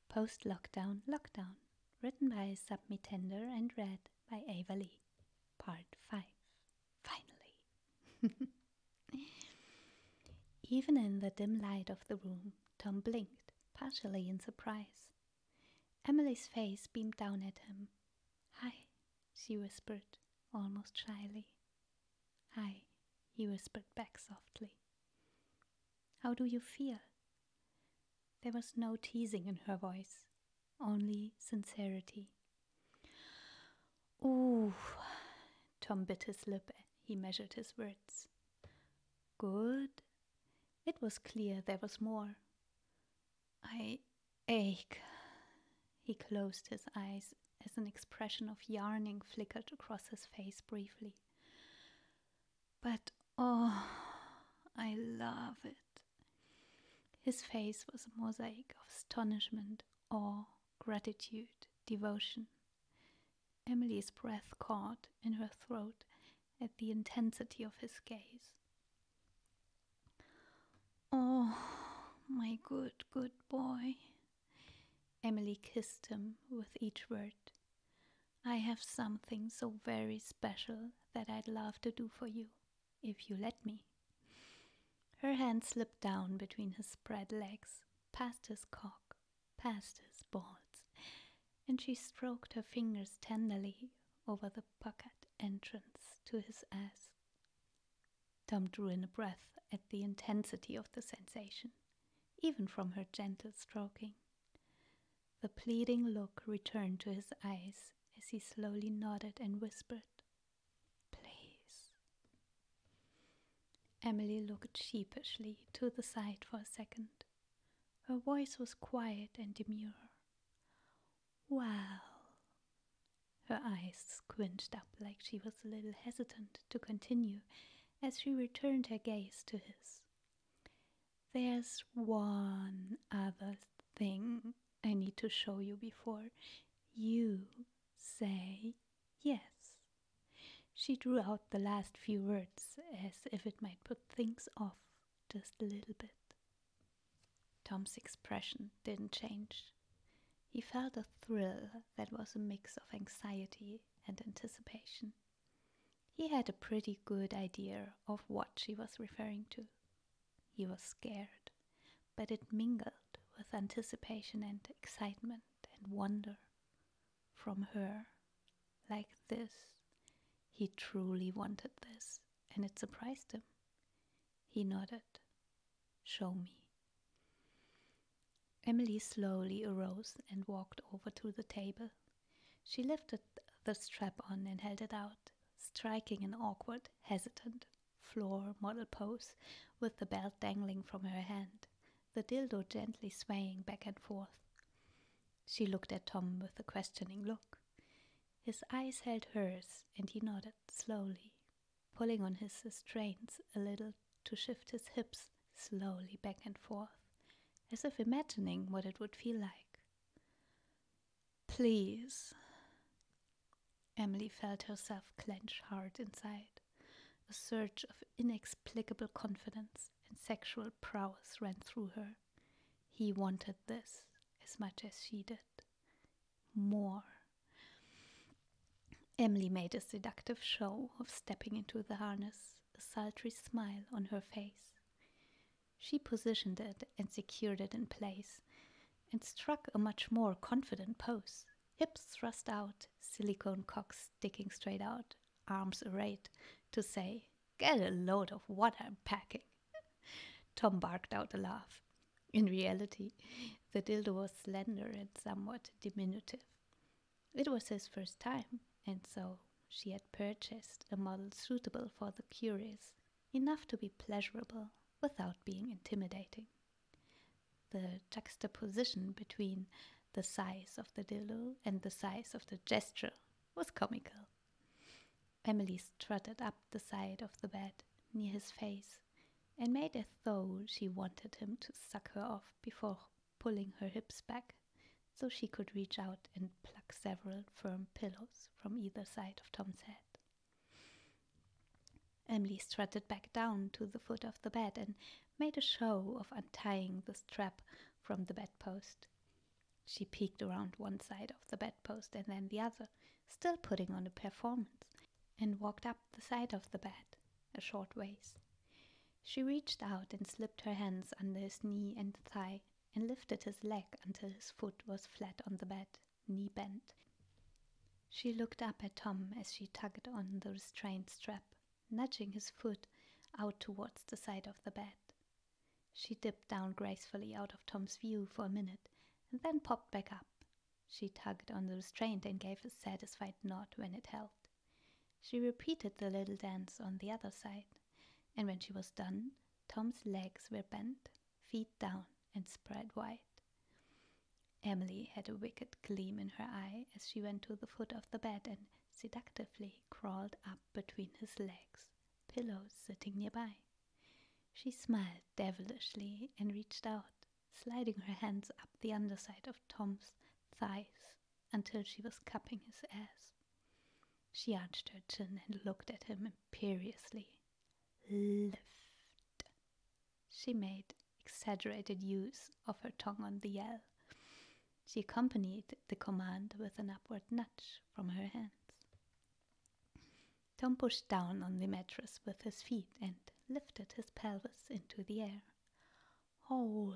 Post-Lockdown Lockdown, written by Submi Tender and read by Ava Lee. Part 5. Finally. Even in the dim light of the room, Tom blinked, partially in surprise. Emily's face beamed down at him. "Hi," she whispered, almost shyly. "Hi," he whispered back softly. "How do you feel?" There was no teasing in her voice, only sincerity. "Ooh," Tom bit his lip. He measured his words. "Good." It was clear there was more. "I ache." He closed his eyes as an expression of yearning flickered across his face briefly. "But oh, I love it." His face was a mosaic of astonishment, awe, gratitude, devotion. Emily's breath caught in her throat at the intensity of his gaze. "Oh, my good, good boy." Emily kissed him with each word. "I have something so very special that I'd love to do for you, if you let me." Her hand slipped down between his spread legs, past his cock, past his balls, and she stroked her fingers tenderly over the puckered entrance to his ass. Tom drew in a breath at the intensity of the sensation, even from her gentle stroking. The pleading look returned to his eyes as he slowly nodded and whispered, "Please." Emily looked sheepishly to the side for a second. Her voice was quiet and demure. "Well." Her eyes squinched up like she was a little hesitant to continue as she returned her gaze to his. "There's one other thing I need to show you before you say yes." She drew out the last few words as if it might put things off just a little bit. Tom's expression didn't change. He felt a thrill that was a mix of anxiety and anticipation. He had a pretty good idea of what she was referring to. He was scared, but it mingled with anticipation and excitement and wonder. From her, like this. He truly wanted this, and it surprised him. He nodded. "Show me." Emily slowly arose and walked over to the table. She lifted the strap on and held it out, striking an awkward, hesitant floor model pose with the belt dangling from her hand, the dildo gently swaying back and forth. She looked at Tom with a questioning look. His eyes held hers, and he nodded slowly, pulling on his restraints a little to shift his hips slowly back and forth, as if imagining what it would feel like. "Please." Emily felt herself clench hard inside. A surge of inexplicable confidence and sexual prowess ran through her. He wanted this as much as she did. More. Emily made a seductive show of stepping into the harness, a sultry smile on her face. She positioned it and secured it in place, and struck a much more confident pose. Hips thrust out, silicone cock sticking straight out, arms arrayed, to say, "Get a load of what I'm packing." Tom barked out a laugh. In reality, the dildo was slender and somewhat diminutive. It was his first time, and so she had purchased a model suitable for the curious, enough to be pleasurable without being intimidating. The juxtaposition between the size of the dildo and the size of the gesture was comical. Emily strutted up the side of the bed near his face and made as though she wanted him to suck her off before pulling her hips back so she could reach out and pluck several firm pillows from either side of Tom's head. Emily strutted back down to the foot of the bed and made a show of untying the strap from the bedpost. She peeked around one side of the bedpost and then the other, still putting on a performance, and walked up the side of the bed, a short ways. She reached out and slipped her hands under his knee and thigh and lifted his leg until his foot was flat on the bed, knee bent. She looked up at Tom as she tugged on the restraint strap, nudging his foot out towards the side of the bed. She dipped down gracefully out of Tom's view for a minute and then popped back up. She tugged on the restraint and gave a satisfied nod when it held. She repeated the little dance on the other side, and when she was done, Tom's legs were bent, feet down and spread wide. Emily had a wicked gleam in her eye as she went to the foot of the bed and seductively crawled up between his legs, pillows sitting nearby. She smiled devilishly and reached out, sliding her hands up the underside of Tom's thighs until she was cupping his ass. She arched her chin and looked at him imperiously. Lift. She made exaggerated use of her tongue on the yell. She accompanied the command with an upward nudge from her hands. Tom pushed down on the mattress with his feet and lifted his pelvis into the air. Hold.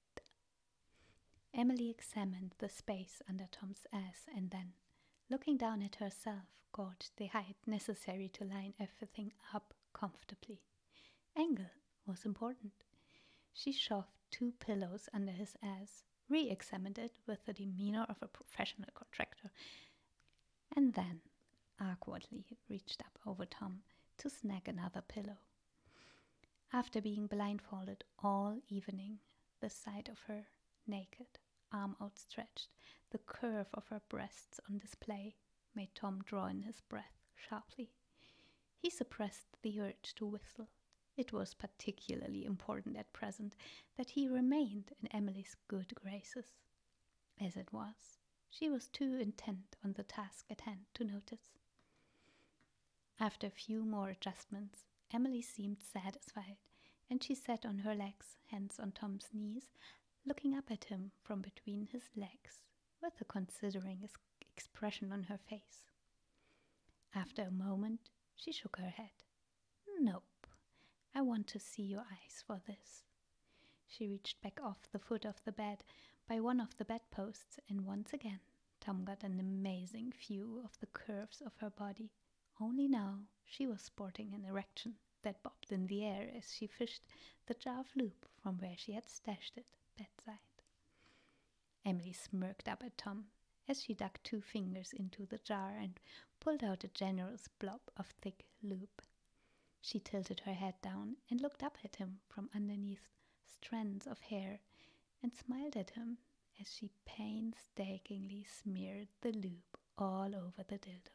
Emily examined the space under Tom's ass and then, looking down at herself, gauged the height necessary to line everything up comfortably. Angle was important. She shoved 2 pillows under his ass, re-examined it with the demeanor of a professional contractor, and then awkwardly reached up over Tom to snag another pillow. After being blindfolded all evening, the sight of her, naked, arm outstretched, the curve of her breasts on display, made Tom draw in his breath sharply. He suppressed the urge to whistle. It was particularly important at present that he remained in Emily's good graces. As it was, she was too intent on the task at hand to notice. After a few more adjustments, Emily seemed satisfied, and she sat on her legs, hands on Tom's knees, looking up at him from between his legs, with a considering expression on her face. After a moment, she shook her head. Nope. I want to see your eyes for this. She reached back off the foot of the bed by one of the bedposts, and once again Tom got an amazing view of the curves of her body. Only now she was sporting an erection that bobbed in the air as she fished the jar of lube from where she had stashed it bedside. Emily smirked up at Tom as she dug 2 fingers into the jar and pulled out a generous blob of thick lube. She tilted her head down and looked up at him from underneath strands of hair and smiled at him as she painstakingly smeared the lube all over the dildo.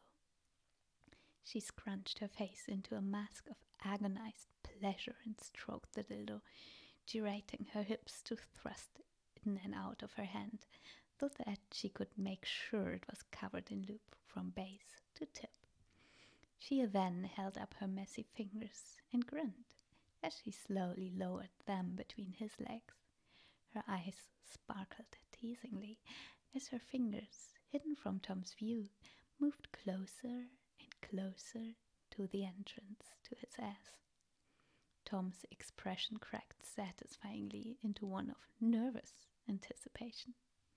She scrunched her face into a mask of agonized pleasure and stroked the dildo, gyrating her hips to thrust in and out of her hand, so that she could make sure it was covered in lube from base to tip. She then held up her messy fingers and grinned as she slowly lowered them between his legs. Her eyes sparkled teasingly as her fingers, hidden from Tom's view, moved closer and closer to the entrance to his ass. Tom's expression cracked satisfyingly into one of nervous anticipation.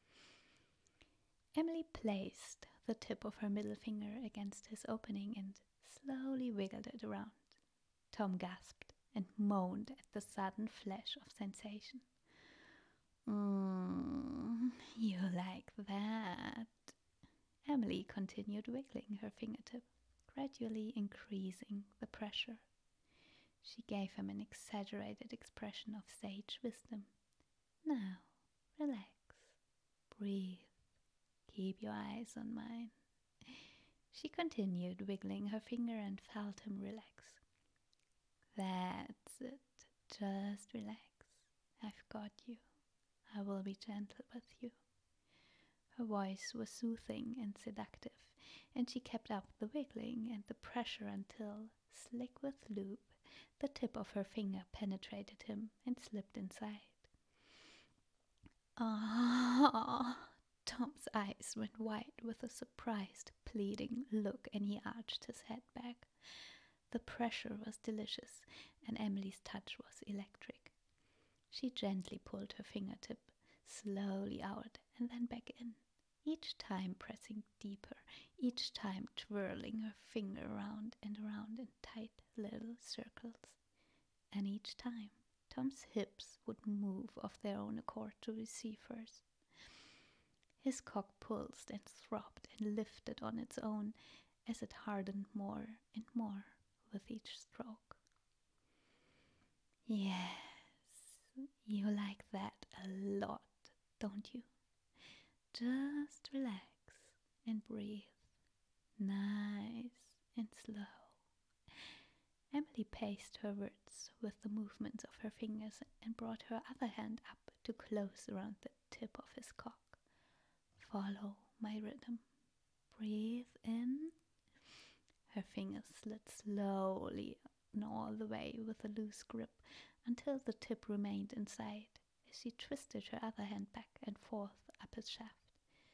Emily placed the tip of her middle finger against his opening and slowly wiggled it around. Tom gasped and moaned at the sudden flash of sensation. You like that? Emily continued wiggling her fingertip, gradually increasing the pressure. She gave him an exaggerated expression of sage wisdom. Now, relax, breathe, keep your eyes on mine. She continued wiggling her finger and felt him relax. That's it. Just relax. I've got you. I will be gentle with you. Her voice was soothing and seductive, and she kept up the wiggling and the pressure until, slick with lube, the tip of her finger penetrated him and slipped inside. Ah! Tom's eyes went wide with a surprised, pleading look, and he arched his head back. The pressure was delicious, and Emily's touch was electric. She gently pulled her fingertip slowly out and then back in, each time pressing deeper, each time twirling her finger around and around in tight little circles. And each time, Tom's hips would move of their own accord to receive hers. His cock pulsed and throbbed and lifted on its own as it hardened more and more with each stroke. Yes, you like that a lot, don't you? Just relax and breathe, nice and slow. Emily paced her words with the movements of her fingers and brought her other hand up to close around the tip of his cock. Follow my rhythm. Breathe in. Her fingers slid slowly and all the way with a loose grip until the tip remained inside as she twisted her other hand back and forth up his shaft.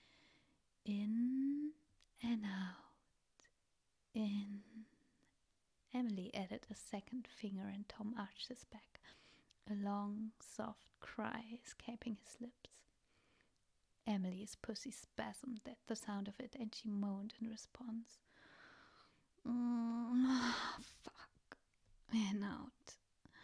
In and out. In. Emily added a second finger and Tom arched his back, a long, soft cry escaping his lips. Emily's pussy spasmed at the sound of it and she moaned in response. Fuck. And out.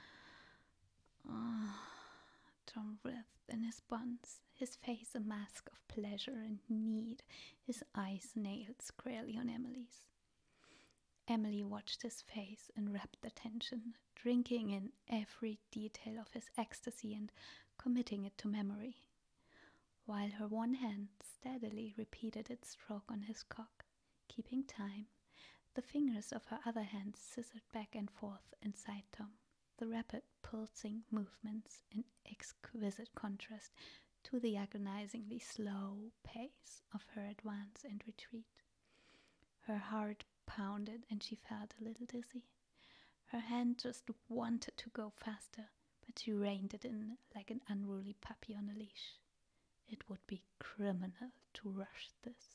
Tom writhed in his buns, his face a mask of pleasure and need, his eyes nailed squarely on Emily's. Emily watched his face in rapt attention, drinking in every detail of his ecstasy and committing it to memory, while her one hand steadily repeated its stroke on his cock, keeping time. The fingers of her other hand scissored back and forth inside Tom, the rapid pulsing movements in exquisite contrast to the agonizingly slow pace of her advance and retreat. Her heart pounded and she felt a little dizzy. Her hand just wanted to go faster, but she reined it in like an unruly puppy on a leash. It would be criminal to rush this.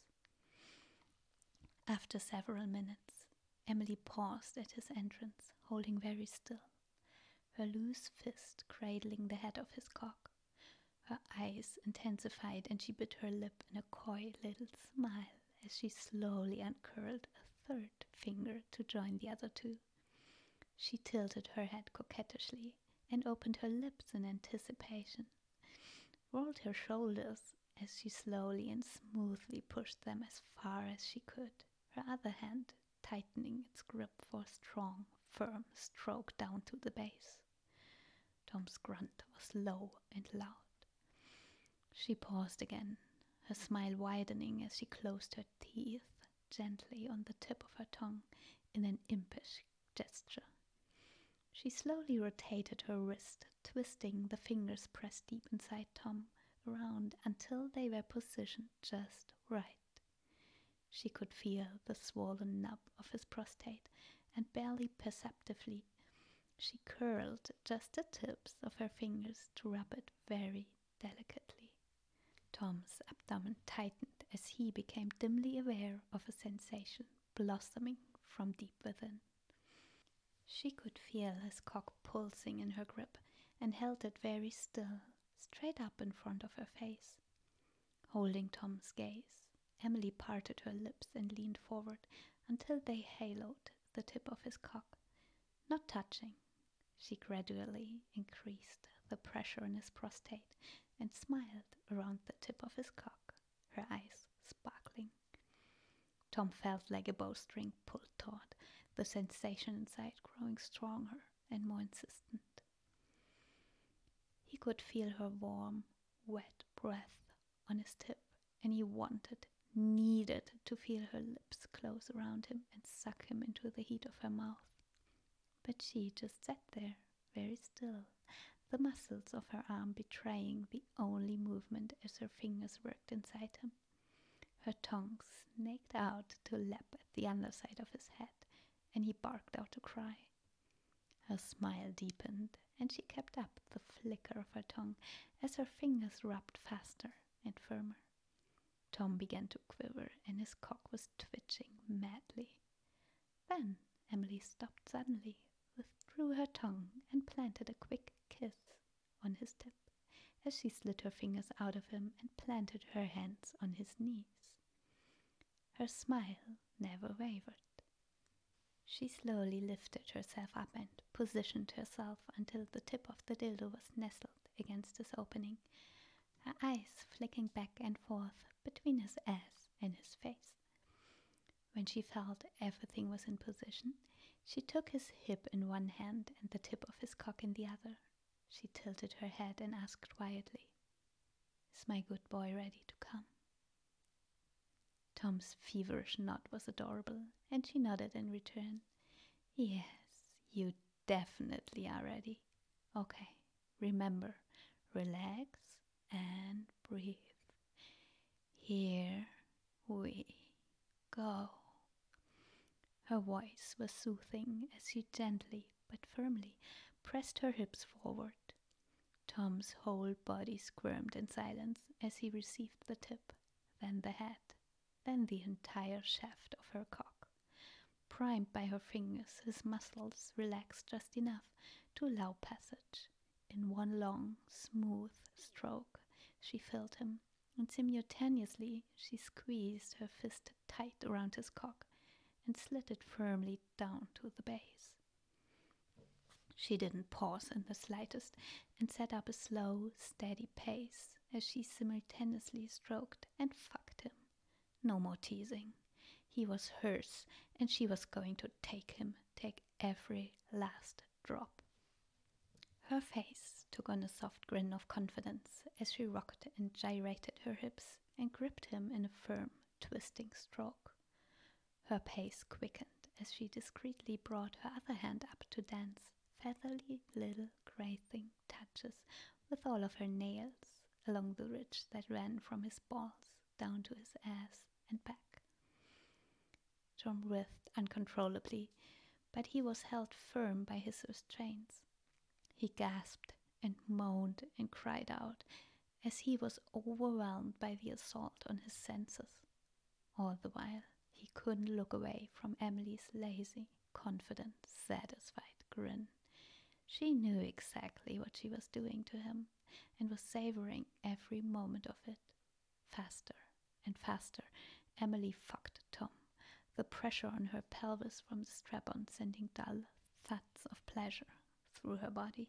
After several minutes, Emily paused at his entrance, holding very still, her loose fist cradling the head of his cock. Her eyes intensified and she bit her lip in a coy little smile as she slowly uncurled a third finger to join the other two. She tilted her head coquettishly and opened her lips in anticipation, rolled her shoulders as she slowly and smoothly pushed them as far as she could, her other hand tightening its grip for a strong, firm stroke down to the base. Tom's grunt was low and loud. She paused again, her smile widening as she closed her teeth gently on the tip of her tongue in an impish gesture. She slowly rotated her wrist, twisting the fingers pressed deep inside Tom around until they were positioned just right. She could feel the swollen nub of his prostate, and barely perceptibly she curled just the tips of her fingers to rub it very delicately. Tom's abdomen tightened as he became dimly aware of a sensation blossoming from deep within. She could feel his cock pulsing in her grip and held it very still, straight up in front of her face. Holding Tom's gaze, Emily parted her lips and leaned forward until they haloed the tip of his cock. Not touching, she gradually increased the pressure on his prostate and smiled around the tip of his cock, her eyes sparkling. Tom felt like a bowstring pulled taut, the sensation inside growing stronger and more insistent. He could feel her warm, wet breath on his tip, and he needed to feel her lips close around him and suck him into the heat of her mouth. But she just sat there, very still, the muscles of her arm betraying the only movement as her fingers worked inside him. Her tongue snaked out to lap at the underside of his head, and he barked out a cry. Her smile deepened, and she kept up the flicker of her tongue as her fingers rubbed faster and firmer. Tom began to quiver, and his cock was twitching madly. Then Emily stopped suddenly, withdrew her tongue, and planted a quick kiss on his tip, as she slid her fingers out of him and planted her hands on his knees. Her smile never wavered. She slowly lifted herself up and positioned herself until the tip of the dildo was nestled against his opening, her eyes flicking back and forth between his ass and his face. When she felt everything was in position, she took his hip in one hand and the tip of his cock in the other. She tilted her head and asked quietly, "Is my good boy ready to come?" Tom's feverish nod was adorable, and she nodded in return. "Yes, you definitely are ready. Okay, remember, relax and breathe. Here we go." Her voice was soothing as she gently but firmly pressed her hips forward. Tom's whole body squirmed in silence as he received the tip, then the head, then the entire shaft of her cock. Primed by her fingers, his muscles relaxed just enough to allow passage. In one long, smooth stroke, she filled him, and simultaneously she squeezed her fist tight around his cock and slid it firmly down to the base. She didn't pause in the slightest and set up a slow, steady pace as she simultaneously stroked and fucked him. No more teasing. He was hers, and she was going to take him, take every last drop. Her face took on a soft grin of confidence as she rocked and gyrated her hips and gripped him in a firm, twisting stroke. Her pace quickened as she discreetly brought her other hand up to dance feathery little grazing touches with all of her nails along the ridge that ran from his balls down to his ass and back. Tom writhed uncontrollably, but he was held firm by his restraints. He gasped and moaned and cried out as he was overwhelmed by the assault on his senses. All the while, he couldn't look away from Emily's lazy, confident, satisfied grin. She knew exactly what she was doing to him and was savoring every moment of it. Faster and faster, Emily fucked Tom, the pressure on her pelvis from the strap-on sending dull thuds of pleasure through her body.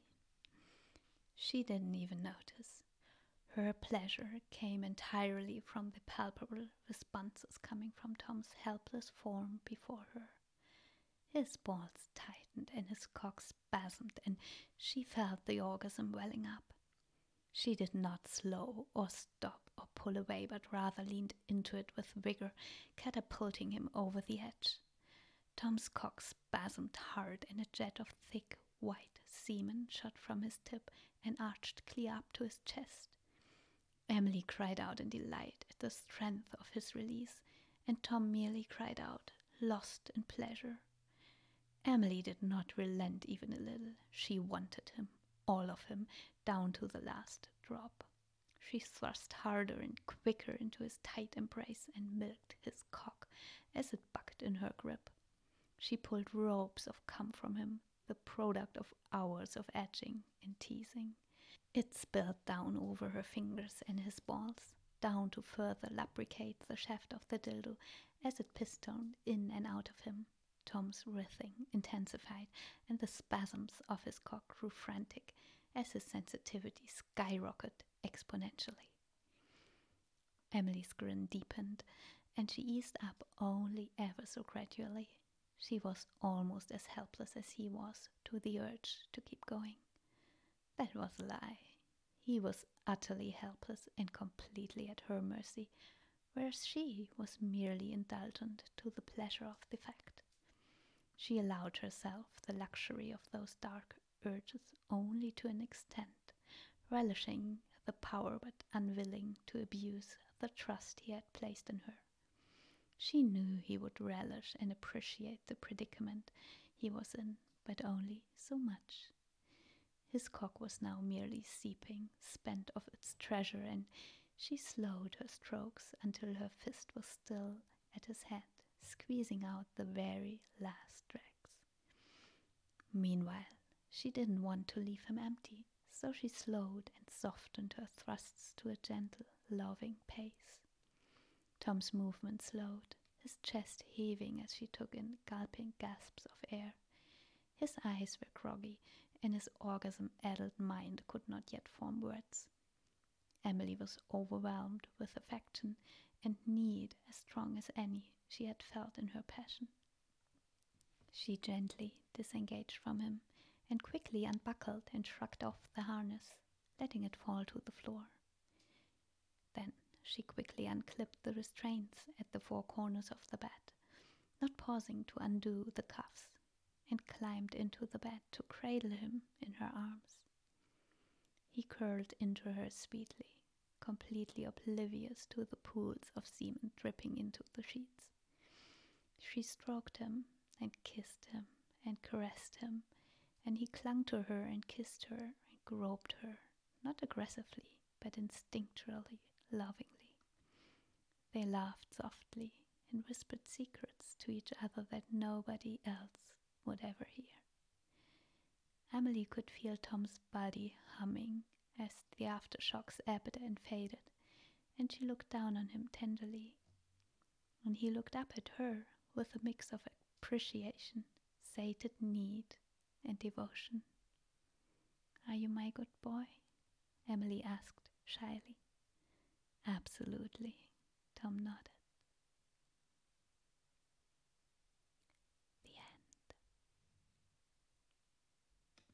She didn't even notice. Her pleasure came entirely from the palpable responses coming from Tom's helpless form before her. His balls tightened and his cock spasmed, and she felt the orgasm welling up. She did not slow or stop or pull away, but rather leaned into it with vigor, catapulting him over the edge. Tom's cock spasmed hard, and a jet of thick, white semen shot from his tip and arched clear up to his chest. Emily cried out in delight at the strength of his release, and Tom merely cried out, lost in pleasure. Emily did not relent even a little. She wanted him, all of him, down to the last drop. She thrust harder and quicker into his tight embrace and milked his cock as it bucked in her grip. She pulled ropes of cum from him, the product of hours of edging and teasing. It spilled down over her fingers and his balls, down to further lubricate the shaft of the dildo as it pistoned in and out of him. Tom's writhing intensified, and the spasms of his cock grew frantic as his sensitivity skyrocketed exponentially. Emily's grin deepened, and she eased up only ever so gradually. She was almost as helpless as he was to the urge to keep going. That was a lie. He was utterly helpless and completely at her mercy, whereas she was merely indulgent to the pleasure of the fact. She allowed herself the luxury of those dark urges only to an extent, relishing the power but unwilling to abuse the trust he had placed in her. She knew he would relish and appreciate the predicament he was in, but only so much. His cock was now merely seeping, spent of its treasure, and She slowed her strokes until her fist was still at his head, squeezing out the very last dregs. Meanwhile, she didn't want to leave him empty, so she slowed and softened her thrusts to a gentle, loving pace. Tom's movement slowed, his chest heaving as she took in gulping gasps of air. His eyes were groggy, and his orgasm-addled mind could not yet form words. Emily was overwhelmed with affection and need as strong as any she had felt in her passion. She gently disengaged from him and quickly unbuckled and shrugged off the harness, letting it fall to the floor. Then she quickly unclipped the restraints at the four corners of the bed, not pausing to undo the cuffs, and climbed into the bed to cradle him in her arms. He curled into her sweetly, completely oblivious to the pools of semen dripping into the sheets. She stroked him and kissed him and caressed him, and he clung to her and kissed her and groped her, not aggressively, but instinctually, lovingly. They laughed softly and whispered secrets to each other that nobody else would ever hear. Emily could feel Tom's body humming as the aftershocks ebbed and faded, and she looked down on him tenderly. And he looked up at her with a mix of appreciation, sated need, and devotion. "Are you my good boy?" Emily asked shyly. "Absolutely," Tom nodded.